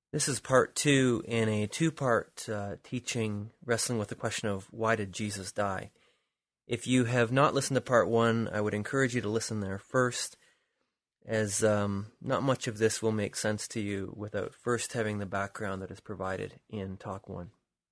This is part two in a two-part teaching wrestling with the question of why did Jesus die? If you have not listened to part one, I would encourage you to listen there first, as not much of this will make sense to you without first having the background that is provided in talk one.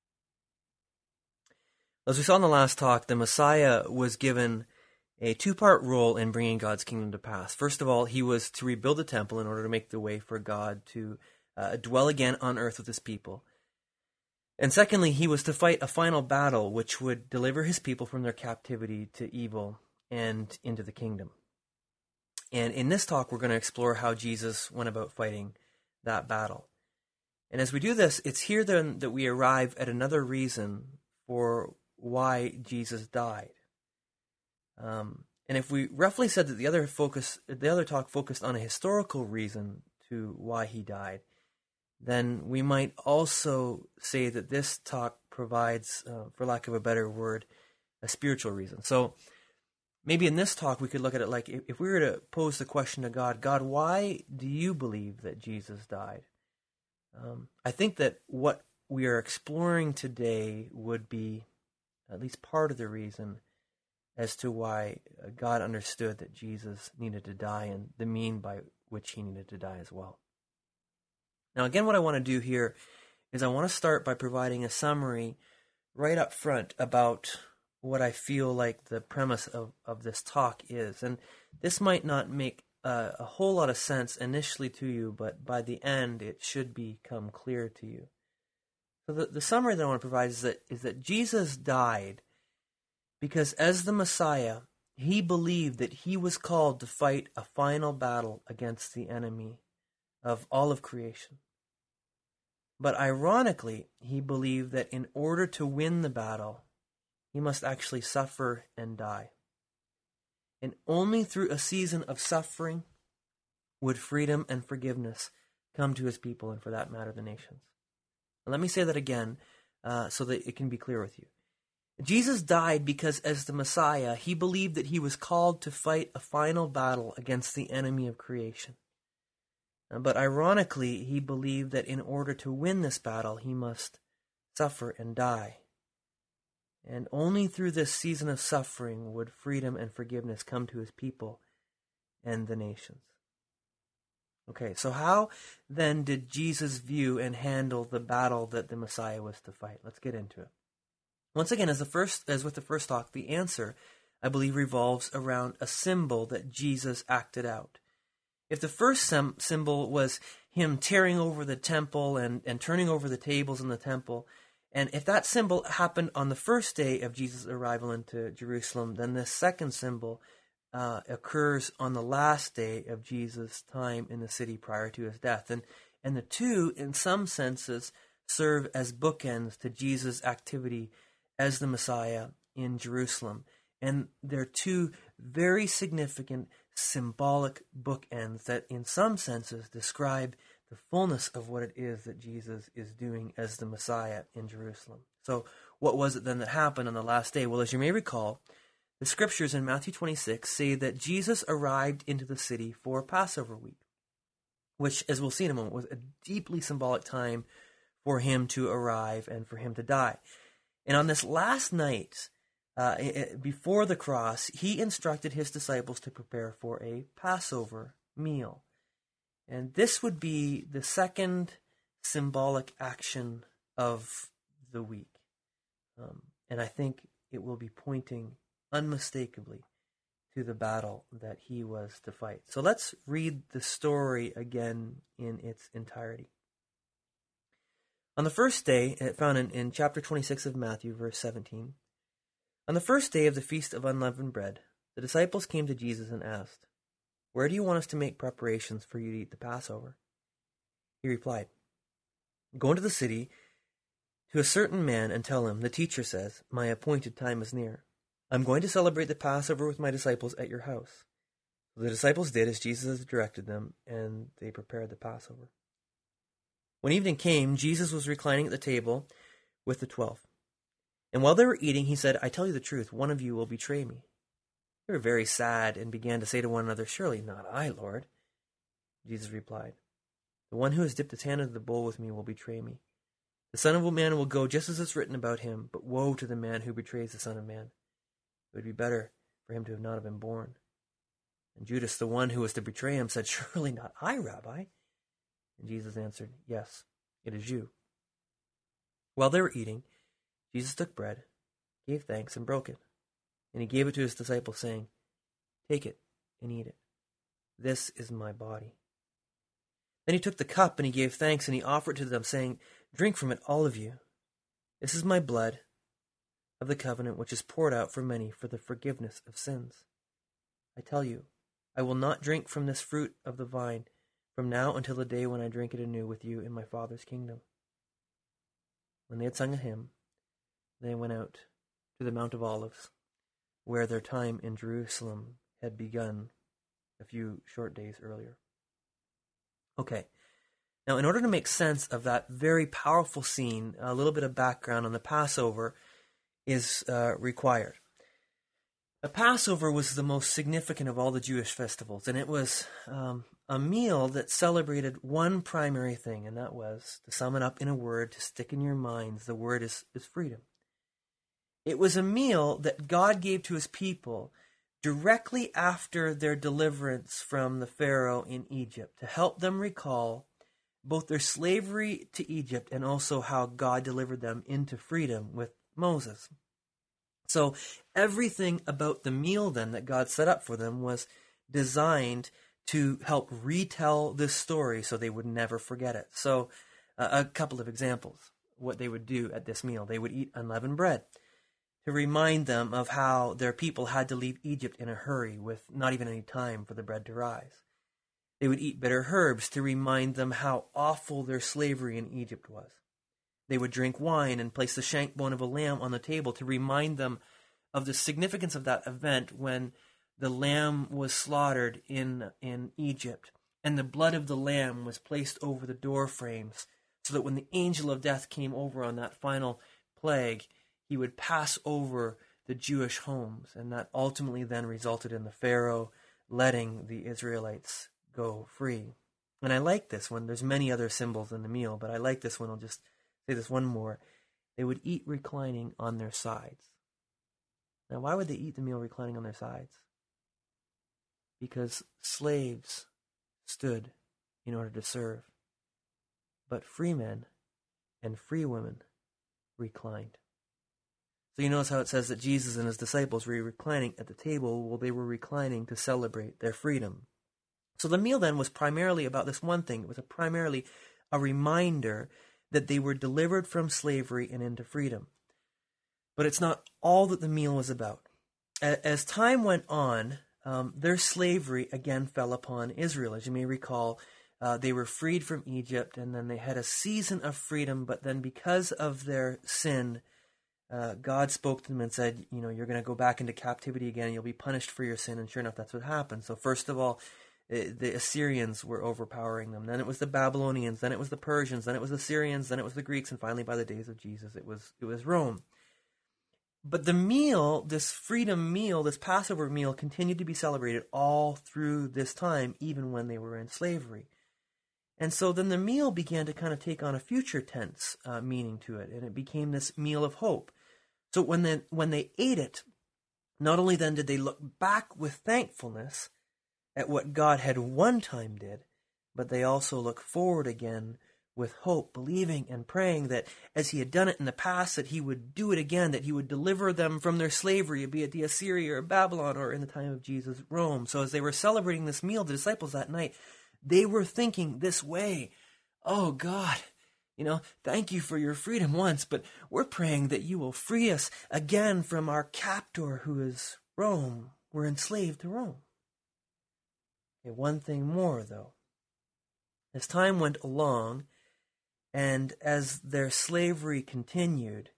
As we saw in the last talk, the Messiah was given a two-part role in bringing God's kingdom to pass. First of all, he was to rebuild the temple in order to make the way for God to dwell again on earth with his people. And secondly, he was to fight a final battle which would deliver his people from their captivity to evil and into the kingdom. And in this talk, we're going to explore how Jesus went about fighting that battle. And as we do this, it's here then that we arrive at another reason for why Jesus died. And if we roughly said that the other talk focused on a historical reason to why he died, then we might also say that this talk provides, for lack of a better word, a spiritual reason. So maybe in this talk we could look at it like if we were to pose the question to God, God, why do you believe that Jesus died? I think that what we are exploring today would be at least part of the reason as to why God understood that Jesus needed to die and the mean by which he needed to die as well. Now, again, what I want to do here is I want to start by providing a summary right up front about what I feel like the premise of this talk is. And this might not make a whole lot of sense initially to you, but by the end it should become clear to you. So the summary that I want to provide is that Jesus died because as the Messiah, he believed that he was called to fight a final battle against the enemy of all of creation. But ironically, he believed that in order to win the battle, he must actually suffer and die. And only through a season of suffering would freedom and forgiveness come to his people, and for that matter, the nations. And let me say that again so that it can be clear with you. Jesus died because as the Messiah, he believed that he was called to fight a final battle against the enemy of creation. But ironically, he believed that in order to win this battle, he must suffer and die. And only through this season of suffering would freedom and forgiveness come to his people and the nations. Okay, so how then did Jesus view and handle the battle that the Messiah was to fight? Let's get into it. Once again, as with the first talk, the answer, I believe, revolves around a symbol that Jesus acted out. If the first symbol was him tearing over the temple and turning over the tables in the temple, and if that symbol happened on the first day of Jesus' arrival into Jerusalem, then this second symbol occurs on the last day of Jesus' time in the city prior to his death. And the two, in some senses, serve as bookends to Jesus' activity as the Messiah in Jerusalem. And they're two very significant symbolic bookends that in some senses describe the fullness of what it is that Jesus is doing as the Messiah in Jerusalem. So what was it then that happened on the last day? Well, as you may recall, the scriptures in Matthew 26 say that Jesus arrived into the city for Passover week, which, as we'll see in a moment, was a deeply symbolic time for him to arrive and for him to die. And on this last night, before the cross, he instructed his disciples to prepare for a Passover meal. And this would be the second symbolic action of the week. And I think it will be pointing unmistakably to the battle that he was to fight. So let's read the story again in its entirety. On the first day, found in chapter 26 of Matthew, verse 17, on the first day of the Feast of Unleavened Bread, the disciples came to Jesus and asked, "Where do you want us to make preparations for you to eat the Passover?" He replied, "Go into the city to a certain man and tell him, 'The teacher says, my appointed time is near. I'm going to celebrate the Passover with my disciples at your house.' So the disciples did as Jesus had directed them, and they prepared the Passover. When evening came, Jesus was reclining at the table with the 12. And while they were eating, he said, 'I tell you the truth, one of you will betray me.' They were very sad and began to say to one another, 'Surely not I, Lord.' Jesus replied, The one who has dipped his hand into the bowl with me will betray me. The Son of Man will go just as it's written about him, but woe to the man who betrays the Son of Man. It would be better for him to have not have been born." And Judas, the one who was to betray him, said, "Surely not I, Rabbi." And Jesus answered, "Yes, it is you." While they were eating, Jesus took bread, gave thanks, and broke it. And he gave it to his disciples, saying, "Take it and eat it. This is my body." Then he took the cup and he gave thanks and he offered it to them, saying, "Drink from it, all of you. This is my blood of the covenant, which is poured out for many for the forgiveness of sins. I tell you, I will not drink from this fruit of the vine from now until the day when I drink it anew with you in my Father's kingdom." When they had sung a hymn, they went out to the Mount of Olives, where their time in Jerusalem had begun a few short days earlier. Okay, now in order to make sense of that very powerful scene, a little bit of background on the Passover is required. The Passover was the most significant of all the Jewish festivals, and it was a meal that celebrated one primary thing, and that was, to sum it up in a word, to stick in your minds, the word is freedom. It was a meal that God gave to his people directly after their deliverance from the Pharaoh in Egypt, to help them recall both their slavery to Egypt and also how God delivered them into freedom with Moses. So everything about the meal then that God set up for them was designed to help retell this story so they would never forget it. So a couple of examples, what they would do at this meal. They would eat unleavened bread to remind them of how their people had to leave Egypt in a hurry with not even any time for the bread to rise. They would eat bitter herbs to remind them how awful their slavery in Egypt was. They would drink wine and place the shank bone of a lamb on the table to remind them of the significance of that event when the lamb was slaughtered in Egypt, and the blood of the lamb was placed over the door frames so that when the angel of death came over on that final plague, he would pass over the Jewish homes, and that ultimately then resulted in the Pharaoh letting the Israelites go free. And I like this one. There's many other symbols in the meal, but I like this one. I'll just say this one more. They would eat reclining on their sides. Now, why would they eat the meal reclining on their sides? Because slaves stood in order to serve, but free men and free women reclined. So you notice how it says that Jesus and his disciples were reclining at the table. Well, they were reclining to celebrate their freedom. So the meal then was primarily about this one thing. It was primarily a reminder that they were delivered from slavery and into freedom. But it's not all that the meal was about. As time went on, their slavery again fell upon Israel. As you may recall, they were freed from Egypt, and then they had a season of freedom, but then because of their sin, God spoke to them and said, you're going to go back into captivity again, you'll be punished for your sin, and sure enough, that's what happened. So first of all, the Assyrians were overpowering them. Then it was the Babylonians. Then it was the Persians. Then it was the Syrians. Then it was the Greeks. And finally, by the days of Jesus, it was Rome. But the meal, this freedom meal, this Passover meal, continued to be celebrated all through this time, even when they were in slavery. And so then the meal began to kind of take on a future tense meaning to it, and it became this meal of hope. So when they ate it, not only then did they look back with thankfulness at what God had one time did, but they also look forward again with hope, believing and praying that as he had done it in the past, that he would do it again, that he would deliver them from their slavery, be it the Assyria or Babylon or in the time of Jesus, Rome. So as they were celebrating this meal, the disciples that night, they were thinking this way: oh God, thank you for your freedom once, but we're praying that you will free us again from our captor who is Rome. We're enslaved to Rome. Okay, one thing more though. As time went along, and as their slavery continued,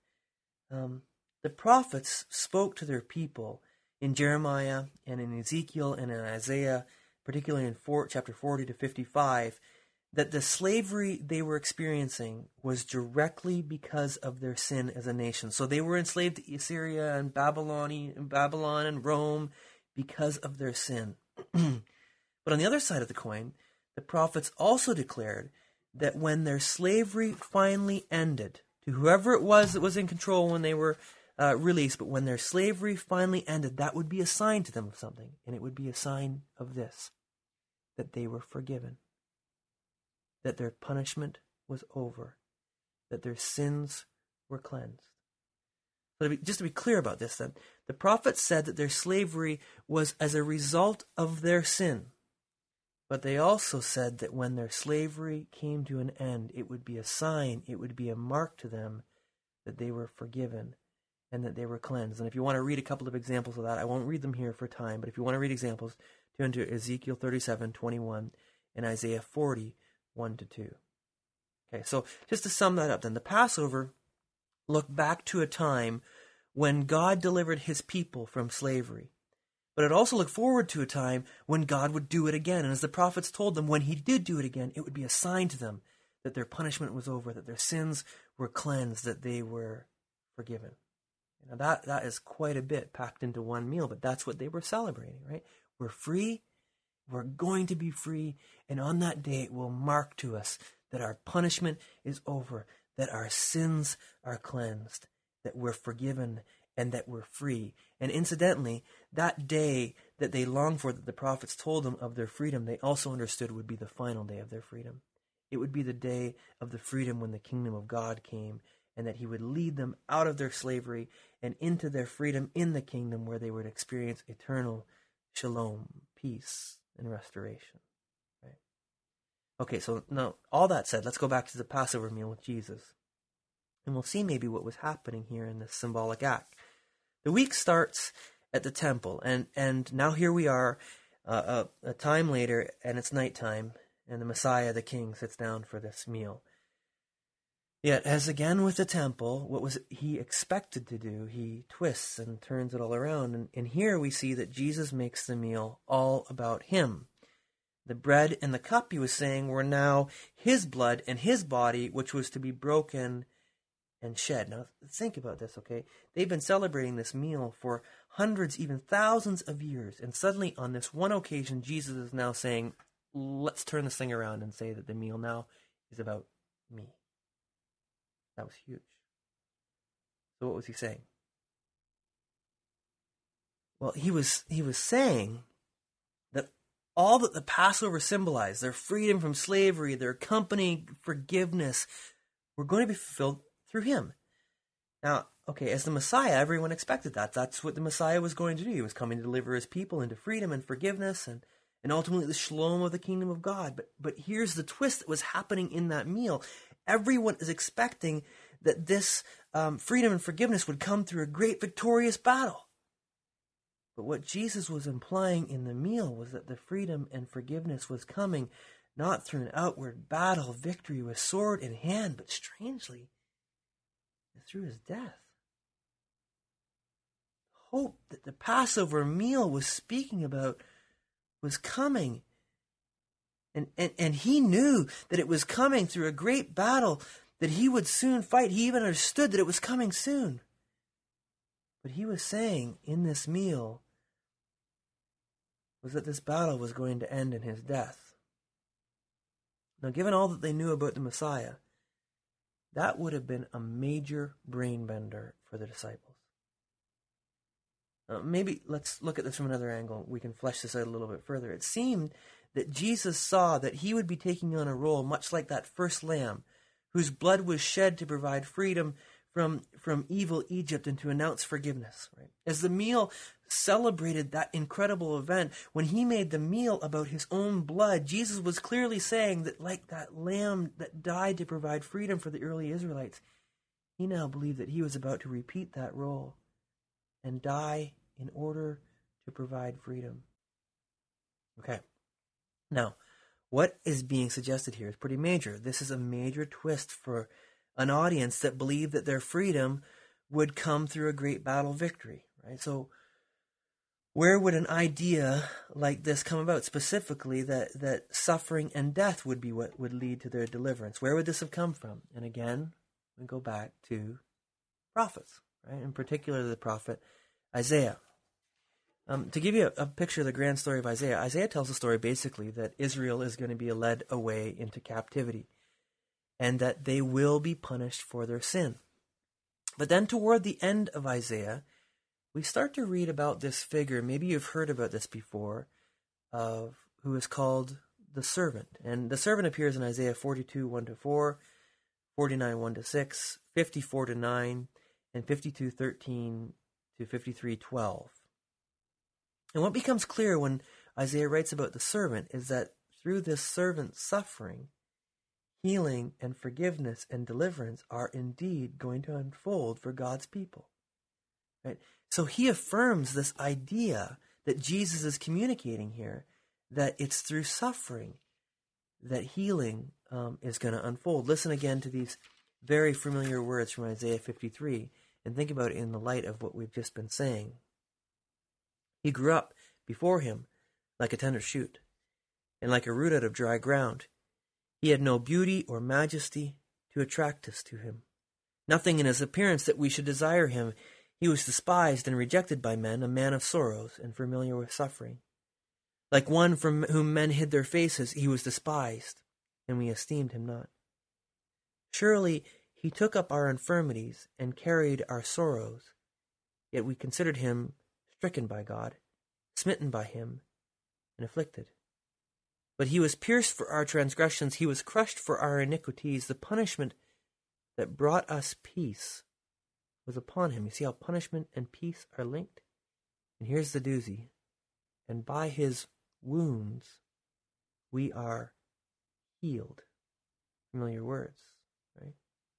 the prophets spoke to their people in Jeremiah and in Ezekiel and in Isaiah, particularly in chapter 40 to 55, that the slavery they were experiencing was directly because of their sin as a nation. So they were enslaved to Assyria and Babylon and Rome because of their sin. But on the other side of the coin, the prophets also declared that when their slavery finally ended, to whoever it was that was in control when they were released, but when their slavery finally ended, that would be a sign to them of something, and it would be a sign of this, that they were forgiven, that their punishment was over, that their sins were cleansed. So just to be clear about this then, the prophet said that their slavery was as a result of their sin. But they also said that when their slavery came to an end, it would be a sign, it would be a mark to them that they were forgiven and that they were cleansed. And if you want to read a couple of examples of that, I won't read them here for time, but if you want to read examples, turn to Ezekiel 37:21 and Isaiah 40:1-2. Okay, so just to sum that up then, the Passover looked back to a time when God delivered his people from slavery. But it also looked forward to a time when God would do it again. And as the prophets told them, when he did do it again, it would be a sign to them that their punishment was over, that their sins were cleansed, that they were forgiven. Now that is quite a bit packed into one meal, but that's what they were celebrating, right? We're free, we're going to be free, and on that day it will mark to us that our punishment is over, that our sins are cleansed, that we're forgiven, and that we're free. And incidentally, that day that they longed for, that the prophets told them of their freedom, they also understood would be the final day of their freedom. It would be the day of the freedom when the kingdom of God came, and that he would lead them out of their slavery and into their freedom in the kingdom, where they would experience eternal shalom, peace, and restoration. Right? Okay, so now all that said, let's go back to the Passover meal with Jesus. And we'll see maybe what was happening here in this symbolic act. The week starts at the temple, and now here we are, a time later, and it's nighttime, and the Messiah, the King, sits down for this meal. Yet, as again with the temple, what was he expected to do? He twists and turns it all around, and here we see that Jesus makes the meal all about him. The bread and the cup, he was saying, were now his blood and his body, which was to be broken and shed. Now, think about this, okay? They've been celebrating this meal for hundreds, even thousands of years, and suddenly on this one occasion, Jesus is now saying, let's turn this thing around and say that the meal now is about me. That was huge. So what was he saying? Well, he was saying that all that the Passover symbolized, their freedom from slavery, their accompanying forgiveness, were going to be fulfilled through him. Now, okay, as the Messiah, everyone expected that. That's what the Messiah was going to do. He was coming to deliver his people into freedom and forgiveness and ultimately the shalom of the kingdom of God. But here's the twist that was happening in that meal. Everyone is expecting that this freedom and forgiveness would come through a great victorious battle. But what Jesus was implying in the meal was that the freedom and forgiveness was coming not through an outward battle, victory with sword in hand, but strangely, through his death. Hope that the Passover meal was speaking about was coming. And he knew that it was coming through a great battle that he would soon fight. He even understood that it was coming soon. But he was saying in this meal was that this battle was going to end in his death. Now, given all that they knew about the Messiah, that would have been a major brain bender for the disciples. Maybe let's look at this from another angle. We can flesh this out a little bit further. It seemed that Jesus saw that he would be taking on a role much like that first lamb, whose blood was shed to provide freedom from evil Egypt and to announce forgiveness. Right? As the meal celebrated that incredible event, when he made the meal about his own blood, Jesus was clearly saying that like that lamb that died to provide freedom for the early Israelites, he now believed that he was about to repeat that role and die in order to provide freedom. Okay. Now, what is being suggested here is pretty major. This is a major twist for an audience that believed that their freedom would come through a great battle victory, right? So where would an idea like this come about, specifically that suffering and death would be what would lead to their deliverance? Where would this have come from? And again, we go back to prophets, right? In particular, the prophet Isaiah. To give you a picture of the grand story of Isaiah, Isaiah tells a story basically that Israel is going to be led away into captivity. and that they will be punished for their sin. But then toward the end of Isaiah, we start to read about this figure, maybe you've heard about this before, of who is called the servant. And the servant appears in Isaiah 42, 1-4, 49, 1-6, 54 9, and 52, 13 to 53, 12. And what becomes clear when Isaiah writes about the servant is that through this servant's suffering, healing and forgiveness and deliverance are indeed going to unfold for God's people. Right? So he affirms this idea that Jesus is communicating here, that it's through suffering that healing is going to unfold. Listen again to these very familiar words from Isaiah 53 and think about it in the light of what we've just been saying. He grew up before him like a tender shoot, and like a root out of dry ground. He had no beauty or majesty to attract us to him. Nothing in his appearance that we should desire him. He was despised and rejected by men, a man of sorrows and familiar with suffering. Like one from whom men hid their faces, he was despised, and we esteemed him not. Surely he took up our infirmities and carried our sorrows, yet we considered him stricken by God, smitten by him, and afflicted. But he was pierced for our transgressions, he was crushed for our iniquities. The punishment that brought us peace was upon him. You see how punishment and peace are linked? And here's the doozy. And by his wounds we are healed. Familiar words, right?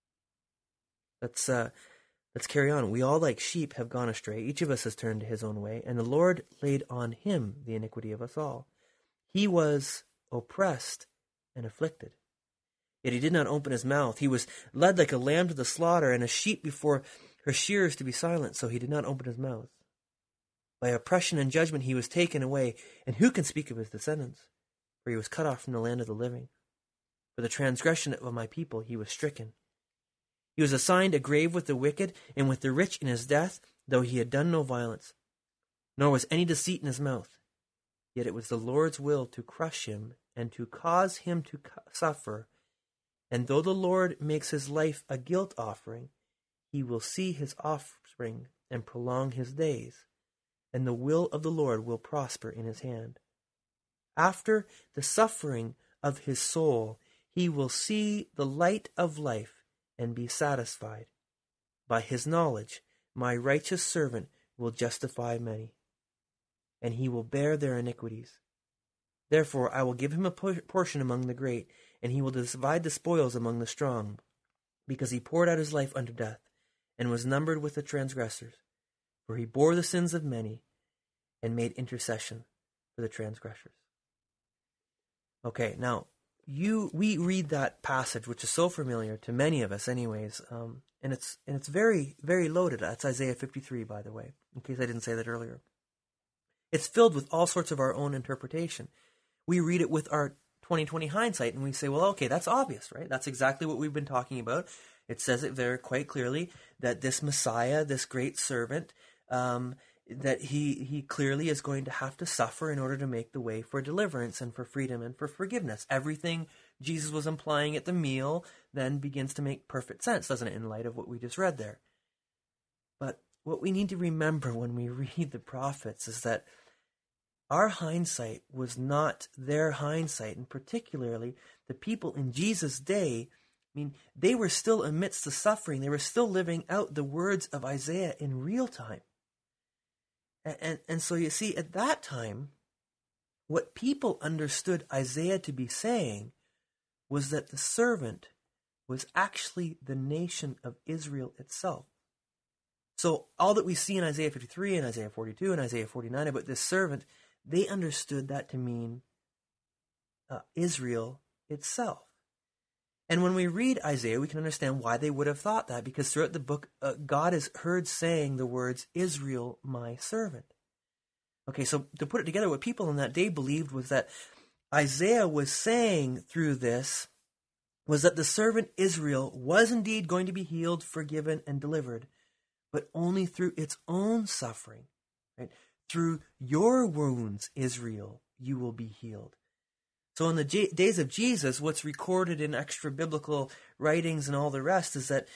Let's carry on. We all like sheep have gone astray. Each of us has turned to his own way, and the Lord laid on him the iniquity of us all. He was oppressed and afflicted, yet he did not open his mouth. He was led like a lamb to the slaughter, and a sheep before her shearers to be silent, so he did not open his mouth. By oppression and judgment he was taken away, and who can speak of his descendants? For he was cut off from the land of the living. For the transgression of my people he was stricken. He was assigned a grave with the wicked, and with the rich in his death, though he had done no violence, nor was any deceit in his mouth. Yet it was the Lord's will to crush him and to cause him to suffer. And though the Lord makes his life a guilt offering, he will see his offspring and prolong his days, and the will of the Lord will prosper in his hand. After the suffering of his soul, he will see the light of life and be satisfied. By his knowledge, my righteous servant will justify many, and he will bear their iniquities. Therefore I will give him a portion among the great, and he will divide the spoils among the strong, because he poured out his life unto death, and was numbered with the transgressors. For he bore the sins of many, and made intercession for the transgressors. Okay, now, we read that passage, which is so familiar to many of us anyways, and it's very, very loaded. That's Isaiah 53, by the way, in case I didn't say that earlier. It's filled with all sorts of our own interpretation. We read it with our 2020 hindsight, and we say, well, okay, that's obvious, right? That's exactly what we've been talking about. It says it very quite clearly that this Messiah, this great servant, that he clearly is going to have to suffer in order to make the way for deliverance and for freedom and for forgiveness. Everything Jesus was implying at the meal then begins to make perfect sense, doesn't it, in light of what we just read there? But what we need to remember when we read the prophets is that our hindsight was not their hindsight, and particularly the people in Jesus' day, I mean, they were still amidst the suffering. They were still living out the words of Isaiah in real time. And so you see, at that time, what people understood Isaiah to be saying was that the servant was actually the nation of Israel itself. So all that we see in Isaiah 53 and Isaiah 42 and Isaiah 49 about this servant, they understood that to mean Israel itself. And when we read Isaiah, we can understand why they would have thought that, because throughout the book, God is heard saying the words, Israel, my servant. Okay, so to put it together, what people in that day believed was that Isaiah was saying through this was that the servant Israel was indeed going to be healed, forgiven, and delivered, but only through its own suffering. Right? Through your wounds, Israel, you will be healed. So in the days of Jesus, what's recorded in extra biblical writings and all the rest is that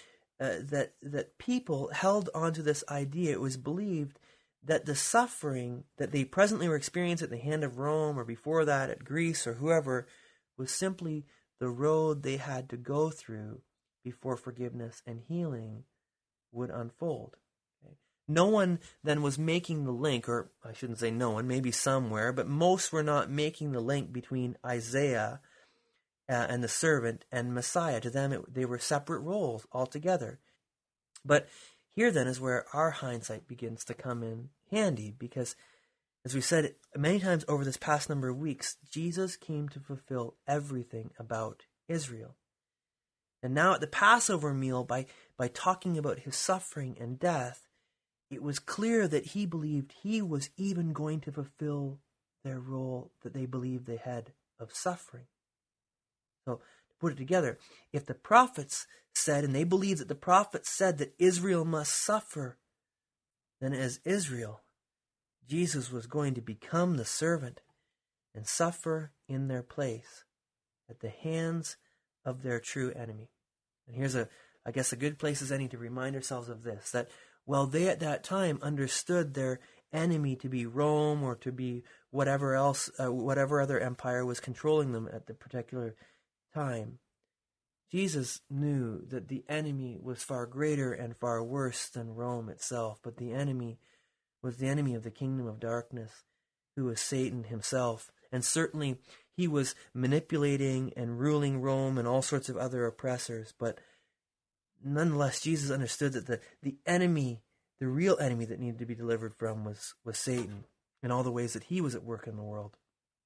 that people held onto this idea. It was believed that the suffering that they presently were experiencing at the hand of Rome, or before that at Greece or whoever, was simply the road they had to go through before forgiveness and healing would unfold. Okay? No one then was making the link, or I shouldn't say no one, maybe somewhere, but most were not making the link between Isaiah and the servant and Messiah. To them, they were separate roles altogether. But here then is where our hindsight begins to come in handy, because as we said many times over this past number of weeks, Jesus came to fulfill everything about Israel. And now at the Passover meal, by talking about his suffering and death, it was clear that he believed he was even going to fulfill their role that they believed they had of suffering. So, to put it together, if the prophets said, and they believed that the prophets said that Israel must suffer, then as Israel, Jesus was going to become the servant and suffer in their place at the hands of their true enemy. And here's a good place as any to remind ourselves of this, that while they at that time understood their enemy to be Rome or to be whatever else, whatever other empire was controlling them at the particular time, Jesus knew that the enemy was far greater and far worse than Rome itself, but the enemy was the enemy of the kingdom of darkness, who was Satan himself. And certainly he was manipulating and ruling Rome and all sorts of other oppressors. But nonetheless, Jesus understood that the enemy, the real enemy that needed to be delivered from was Satan and all the ways that he was at work in the world.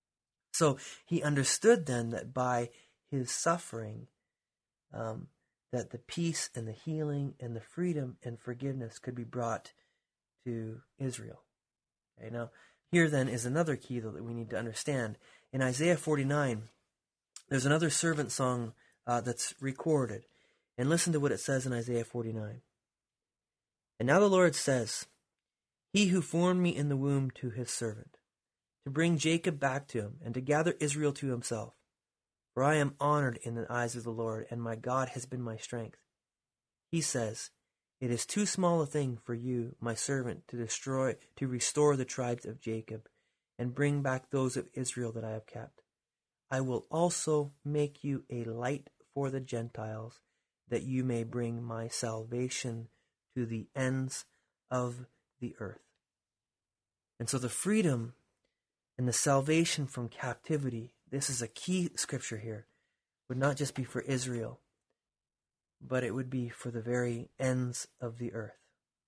So he understood then that by his suffering, that the peace and the healing and the freedom and forgiveness could be brought to Israel. Okay, now, here then is another key, though, that we need to understand. In Isaiah 49, there's another servant song that's recorded. And listen to what it says in Isaiah 49. And now the Lord says, He who formed me in the womb to his servant, to bring Jacob back to him, and to gather Israel to himself. For I am honored in the eyes of the Lord, and my God has been my strength. He says, It is too small a thing for you, my servant, to restore the tribes of Jacob, and bring back those of Israel that I have kept. I will also make you a light for the Gentiles, that you may bring my salvation to the ends of the earth. And so the freedom and the salvation from captivity, this is a key scripture here, would not just be for Israel, but it would be for the very ends of the earth.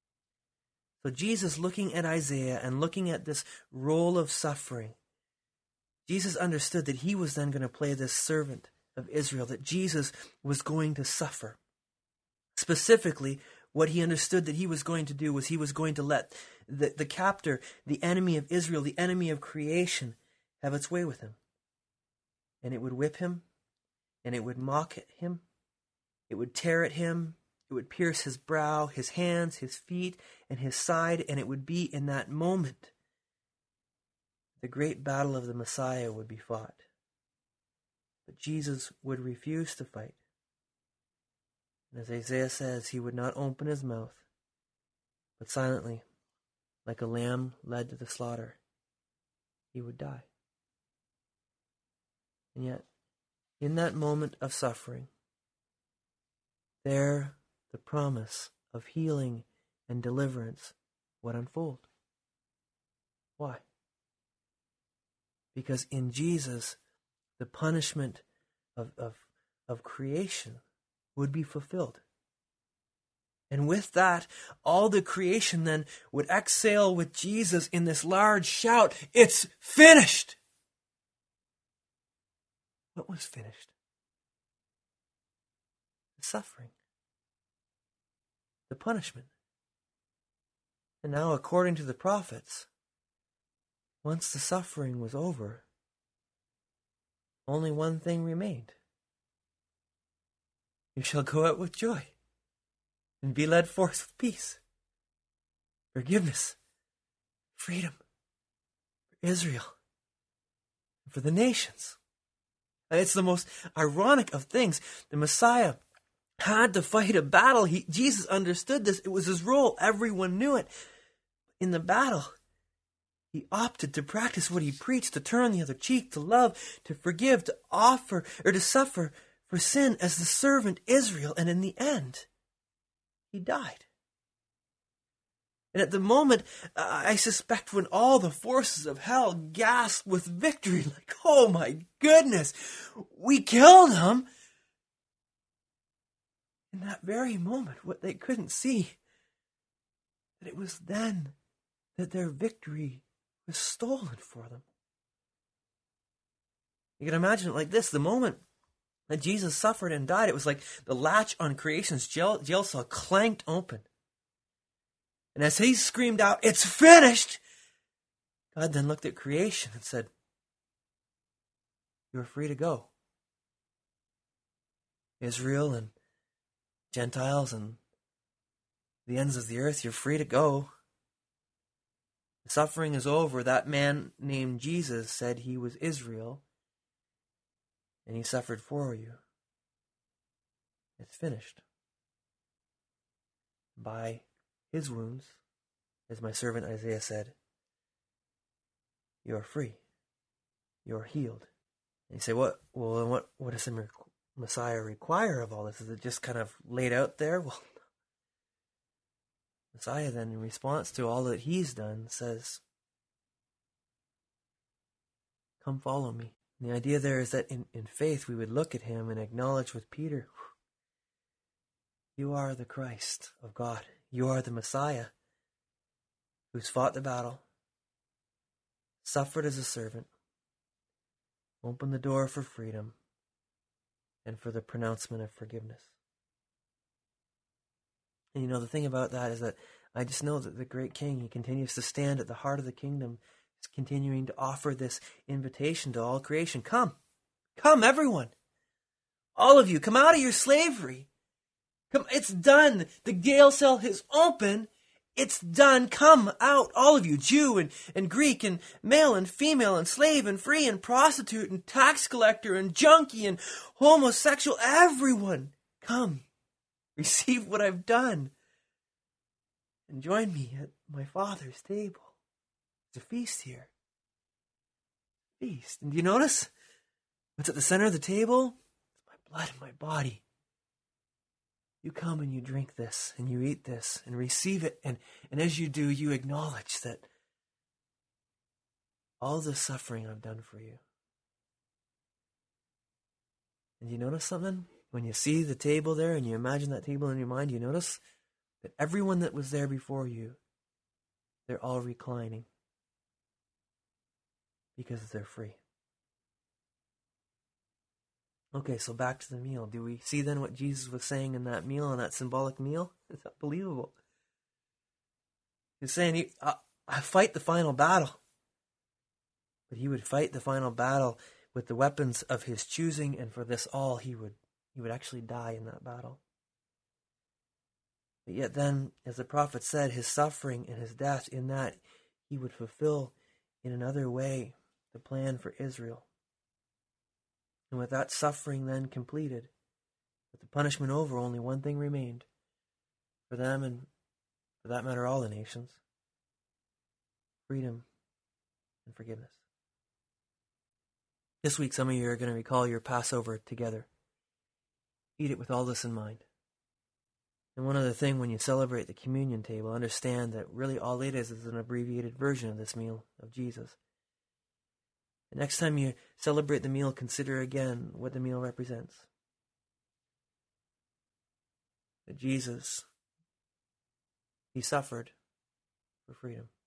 So Jesus, looking at Isaiah and looking at this role of suffering, Jesus understood that he was then going to play this servant of Israel, that Jesus was going to suffer. Specifically, what he understood that he was going to do was he was going to let the captor, the enemy of Israel, the enemy of creation, have its way with him. And it would whip him, and it would mock at him, it would tear at him, it would pierce his brow, his hands, his feet, and his side, and it would be in that moment the great battle of the Messiah would be fought. But Jesus would refuse to fight. And as Isaiah says, he would not open his mouth, but silently, like a lamb led to the slaughter, he would die. And yet, in that moment of suffering, there the promise of healing and deliverance would unfold. Why? Because in Jesus, the punishment of creation would be fulfilled. And with that, all the creation then would exhale with Jesus in this large shout, "It's finished!" What was finished? The suffering. The punishment. And now, according to the prophets, once the suffering was over, only one thing remained. You shall go out with joy and be led forth with peace, forgiveness, freedom for Israel and for the nations. And it's the most ironic of things. The Messiah had to fight a battle. Jesus understood this. It was his role. Everyone knew it. In the battle, he opted to practice what he preached, to turn the other cheek, to love, to forgive, to offer, or to suffer for sin as the servant Israel. And in the end, he died. And at the moment, I suspect when all the forces of hell gasped with victory, like, oh my goodness, we killed him. In that very moment, what they couldn't see, that it was then that their victory was stolen for them. You can imagine it like this. The moment that Jesus suffered and died, it was like the latch on creation's jail cell clanked open. And as he screamed out, "It's finished!" God then looked at creation and said, "You are free to go. Israel and Gentiles and the ends of the earth, you're free to go. The suffering is over." That man named Jesus said he was Israel, and he suffered for you. It's finished. By his wounds, as my servant Isaiah said, you are free. You are healed. And you say, what does the Messiah require of all this? Is it just kind of laid out there? Well, Messiah then, in response to all that he's done, says, "Come follow me." And the idea there is that in faith we would look at him and acknowledge with Peter, you are the Christ of God. You are the Messiah who's fought the battle, suffered as a servant, opened the door for freedom, and for the pronouncement of forgiveness. And the thing about that is that I just know that the great King, he continues to stand at the heart of the kingdom, is continuing to offer this invitation to all creation. Come, everyone. All of you, come out of your slavery. Come, it's done. The jail cell is open. It's done. Come out, all of you, Jew and Greek and male and female and slave and free and prostitute and tax collector and junkie and homosexual. Everyone, come. Receive what I've done. And join me at my Father's table. It's a feast here. Feast. And do you notice what's at the center of the table? It's my blood and my body. You come and you drink this and you eat this and receive it. And as you do, you acknowledge that all the suffering I've done for you. And you notice something? When you see the table there and you imagine that table in your mind, you notice that everyone that was there before you, they're all reclining because they're free. Okay, so back to the meal. Do we see then what Jesus was saying in that meal, in that symbolic meal? It's unbelievable. He's saying, I fight the final battle. But he would fight the final battle with the weapons of his choosing, and for this all he would actually die in that battle. But yet then, as the prophet said, his suffering and his death, in that he would fulfill in another way the plan for Israel. And with that suffering then completed, with the punishment over, only one thing remained for them, and for that matter all the nations: freedom and forgiveness. This week some of you are going to recall your Passover together. Eat it with all this in mind. And one other thing, when you celebrate the communion table, understand that really all it is an abbreviated version of this meal of Jesus. The next time you celebrate the meal, consider again what the meal represents. That Jesus, he suffered for freedom.